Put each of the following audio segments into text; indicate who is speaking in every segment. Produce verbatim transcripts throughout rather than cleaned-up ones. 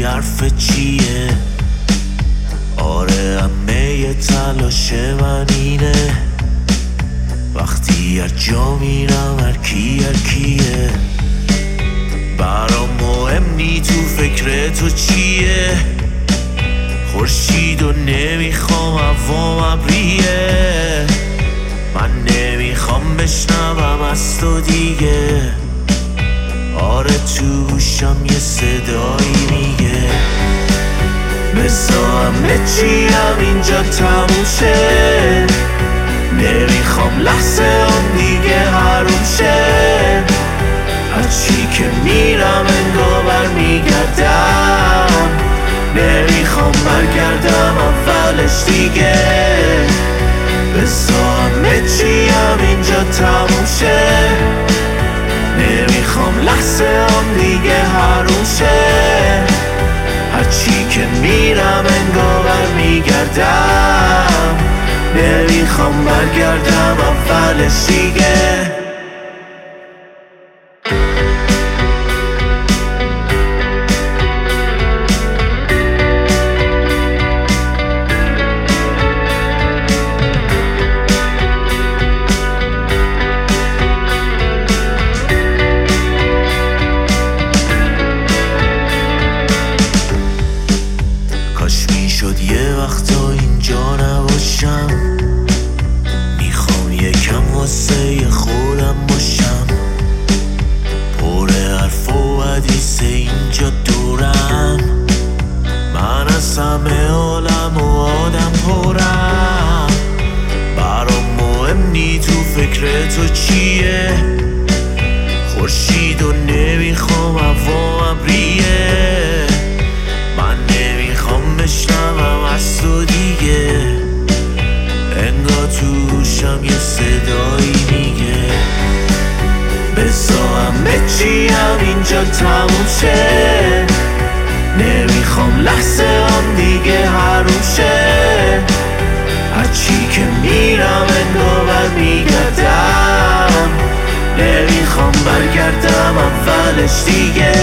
Speaker 1: چی حرف چیه؟ آره همه تلاش من اینه وقتی هر جا میرم هر کی هر کیه برام مهم نی تو فکر تو چیه خورشید و نمیخوام هوام ابریه من نمیخوام بشنوم از تو دیگه آره تو گوشم یه صدایی میگه بذار همه چی همینجا تموم شه نمیخوام لحظه هم دیگه حروم شه هرچی که میرم انگار برمیگردم نمیخوام برگردم اولش دیگه بذار همه چی همینجا تموم شه نمیخوام لحظه هم دیگه حروم شه هرچی که میرم انگار برمیگردم نمیخوام برگردم اولش دیگه شد یه وقتا اینجا نباشم میخوام یکم واسه خودم باشم پر حرف و حدیث اینجا دورم من از همه عالم و آدم پرم برام مهم نی تو فکر تو چیه خورشید و نمیخوام هوا ابریه من نمیخوام بشنوم از تو دیگه انگار توشم یه صدایی میگه بذار همه چی همینجا تموم شه نمیخوام لحظه هم دیگه حروم شه هرچی که میرم انگار برمیگردم نمیخوام برگردم اولش دیگه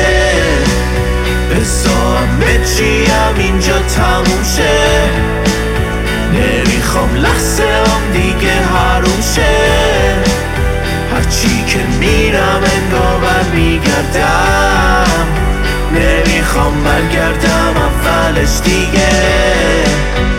Speaker 1: بذار همه چی همینجا تموم شه نمیخوام لحظه هم دیگه حروم شه هرچی که میرم انگار برمیگردم نمیخوام برگردم اولش دیگه